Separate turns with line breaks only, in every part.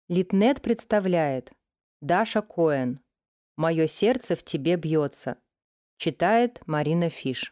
Литнет представляет Даша Коэн. «Мое сердце в тебе бьется». Читает Марина Фиш.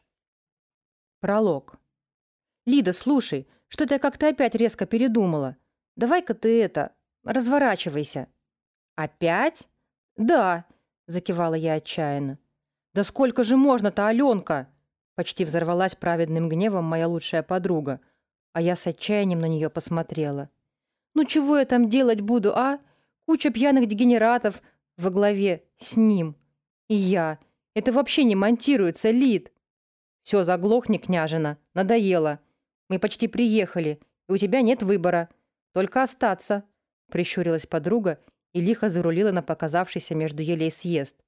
Пролог. «Лида, слушай, что-то я как-то опять резко передумала. Давай-ка ты разворачивайся». «Опять?» «Да», — закивала я отчаянно. «Да сколько же можно-то, Аленка?» Почти взорвалась праведным гневом моя лучшая подруга, а я с отчаянием на нее посмотрела. «Ну чего я там делать буду, а? Куча пьяных дегенератов во главе с ним. И я. Это вообще не монтируется, Лид». «Все, заглохни, княжина. Надоело. Мы почти приехали, и у тебя нет выбора. Только остаться», — прищурилась подруга и лихо зарулила на показавшийся между елей съезд.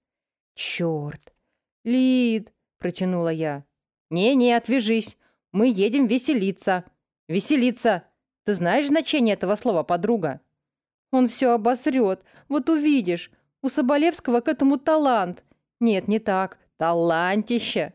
«Черт! Лид!» — протянула я. «Не-не, отвяжись. Мы едем веселиться. Веселиться! Ты знаешь значение этого слова, подруга?» «Он все обосрет. Вот увидишь. У Соболевского к этому талант. Нет, не так. Талантище!»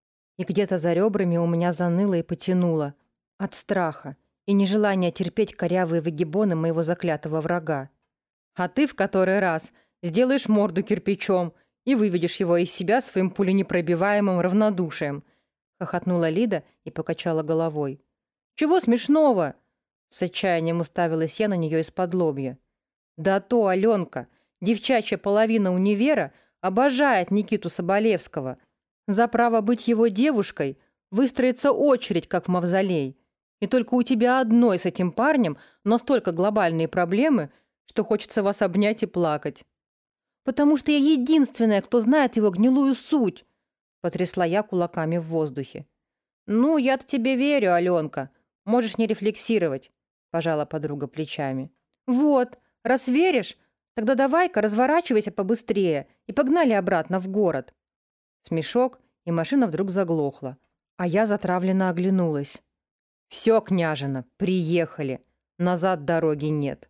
И где-то за ребрами у меня заныло и потянуло. От страха и нежелания терпеть корявые выгибоны моего заклятого врага. «А ты в который раз сделаешь морду кирпичом и выведешь его из себя своим пуленепробиваемым равнодушием», — хохотнула Лида и покачала головой. «Чего смешного?» — с отчаянием уставилась я на нее из-под лобья. «Да то, Аленка, девчачья половина универа обожает Никиту Соболевского. За право быть его девушкой выстроится очередь, как в мавзолей. И только у тебя одной с этим парнем настолько глобальные проблемы, что хочется вас обнять и плакать». «Потому что я единственная, кто знает его гнилую суть», — потрясла я кулаками в воздухе. «Ну, я-то тебе верю, Аленка. Можешь не рефлексировать», — пожала подруга плечами. «Вот, раз веришь, тогда давай-ка разворачивайся побыстрее и погнали обратно в город». Смешок, и машина вдруг заглохла, а я затравленно оглянулась. «Все, княжина, приехали. Назад дороги нет».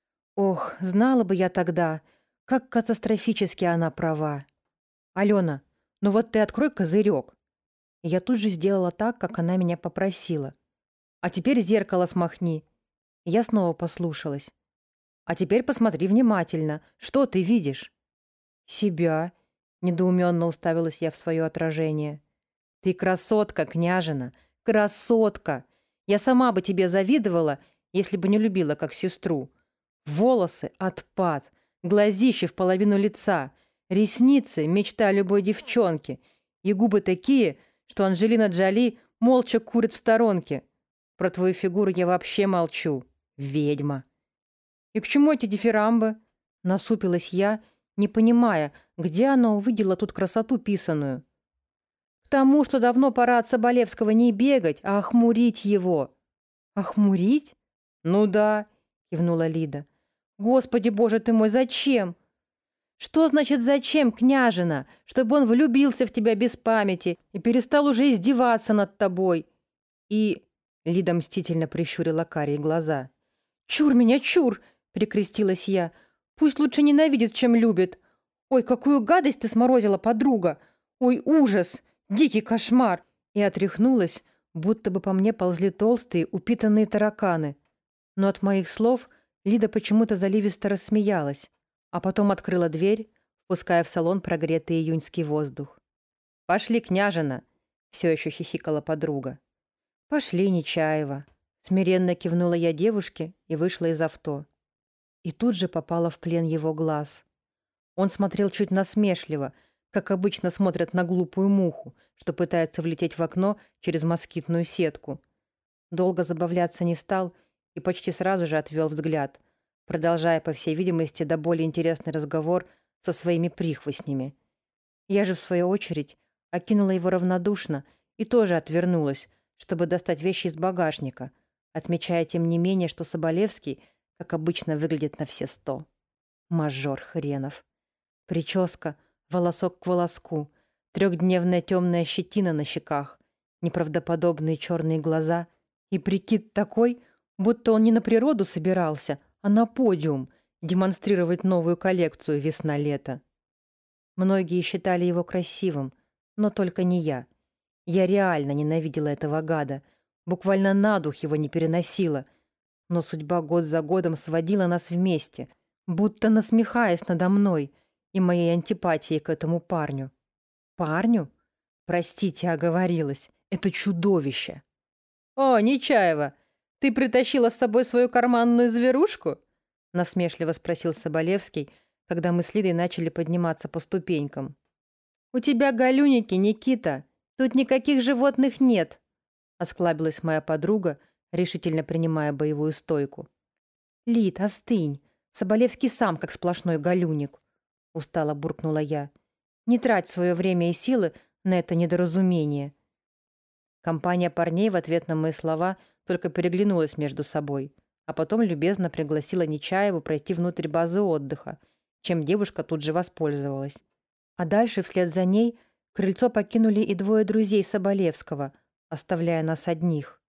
Ох, знала бы я тогда, как катастрофически она права. «Алена, ну вот ты открой козырек». И я тут же сделала так, как она меня попросила. «А теперь зеркало смахни». И я снова послушалась. «А теперь посмотри внимательно. Что ты видишь?» «Себя», — недоуменно уставилась я в свое отражение. «Ты красотка, княжина, красотка! Я сама бы тебе завидовала, если бы не любила как сестру. Волосы — отпад, глазища в половину лица, ресницы — мечта любой девчонки, и губы такие, что Анджелина Джоли молча курит в сторонке. Про твою фигуру я вообще молчу. Ведьма». «И к чему эти дифирамбы?» — насупилась я, не понимая, где она увидела тут красоту писаную. «К тому, что давно пора от Соболевского не бегать, а охмурить его». «Охмурить?» «Ну да», — кивнула Лида. «Господи боже ты мой, зачем?» «Что значит «зачем», княжина? Чтобы он влюбился в тебя без памяти и перестал уже издеваться над тобой». И Лида мстительно прищурила карие глаза. «Чур меня, чур!» — прикрестилась я. «Пусть лучше ненавидит, чем любит. Ой, какую гадость ты сморозила, подруга! Ой, ужас! Дикий кошмар!» И отряхнулась, будто бы по мне ползли толстые, упитанные тараканы. Но от моих слов Лида почему-то заливисто рассмеялась, а потом открыла дверь, впуская в салон прогретый июньский воздух. «Пошли, княжина!» — все еще хихикала подруга. «Пошли, Нечаева!» — смиренно кивнула я девушке и вышла из авто. И тут же попала в плен его глаз. Он смотрел чуть насмешливо, как обычно смотрят на глупую муху, что пытается влететь в окно через москитную сетку. Долго забавляться не стал и почти сразу же отвел взгляд, продолжая, по всей видимости, до более интересный разговор со своими прихвостнями. Я же, в свою очередь, окинула его равнодушно и тоже отвернулась, чтобы достать вещи из багажника, отмечая, тем не менее, что Соболевский, как обычно, выглядит на все 100. Мажор хренов. Прическа, волосок к волоску, 3-дневная темная щетина на щеках, неправдоподобные черные глаза и прикид такой, будто он не на природу собирался, а на подиум демонстрировать новую коллекцию весна-лето. Многие считали его красивым, но только не я. Я реально ненавидела этого гада, буквально на дух его не переносила. Но судьба год за годом сводила нас вместе, будто насмехаясь надо мной и моей антипатией к этому парню. Парню? Простите, оговорилась. Это чудовище. «О, Нечаева, ты притащила с собой свою карманную зверушку?» насмешливо спросил Соболевский, когда мы с Лидой начали подниматься по ступенькам. «У тебя галюники, Никита. Тут никаких животных нет», осклабилась моя подруга, решительно принимая боевую стойку. «Лид, остынь. Соболевский сам как сплошной галюник», устало буркнула я. «Не трать свое время и силы на это недоразумение». Компания парней в ответ на мои слова только переглянулась между собой, а потом любезно пригласила Нечаеву пройти внутрь базы отдыха, чем девушка тут же воспользовалась. А дальше вслед за ней крыльцо покинули и двое друзей Соболевского, оставляя нас одних.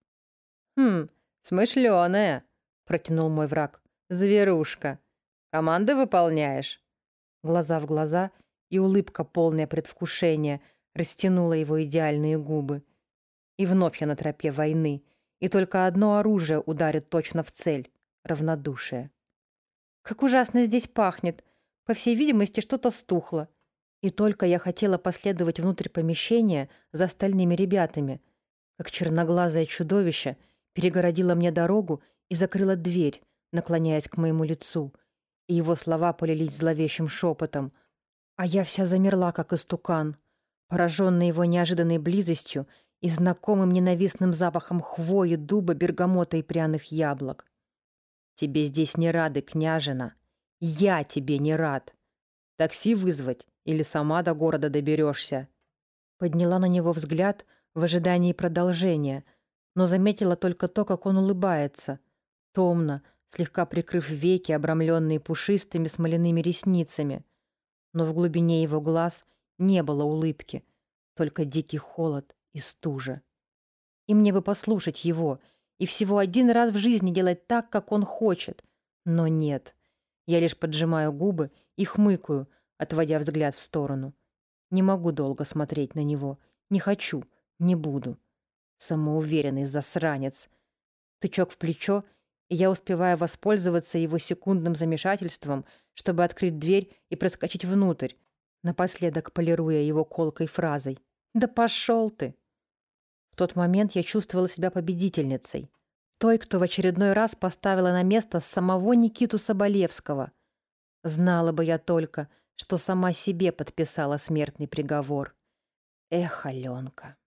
Смышлёная», — протянул мой враг. «Зверушка. Команды выполняешь?» Глаза в глаза, и улыбка, полная предвкушения, растянула его идеальные губы. И вновь я на тропе войны, и только одно оружие ударит точно в цель — равнодушие. Как ужасно здесь пахнет. По всей видимости, что-то стухло. И только я хотела последовать внутрь помещения за остальными ребятами, как черноглазое чудовище перегородило мне дорогу и закрыло дверь, наклоняясь к моему лицу, и его слова полились зловещим шепотом, а я вся замерла, как истукан, пораженная его неожиданной близостью и знакомым ненавистным запахом хвои, дуба, бергамота и пряных яблок. «Тебе здесь не рады, княжина. Я тебе не рад. Такси вызвать или сама до города доберешься?» Подняла на него взгляд в ожидании продолжения, но заметила только то, как он улыбается, томно, слегка прикрыв веки, обрамленные пушистыми смоляными ресницами. Но в глубине его глаз не было улыбки, только дикий холод и стужа. И мне бы послушать его и всего один раз в жизни делать так, как он хочет. Но нет. Я лишь поджимаю губы и хмыкаю, отводя взгляд в сторону. Не могу долго смотреть на него. Не хочу, не буду. Самоуверенный засранец. Тычок в плечо, и я успеваю воспользоваться его секундным замешательством, чтобы открыть дверь и проскочить внутрь, напоследок полируя его колкой фразой. «Да пошел ты!» В тот момент я чувствовала себя победительницей. Той, кто в очередной раз поставила на место самого Никиту Соболевского. Знала бы я только, что сама себе подписала смертный приговор. Эх, Аленка.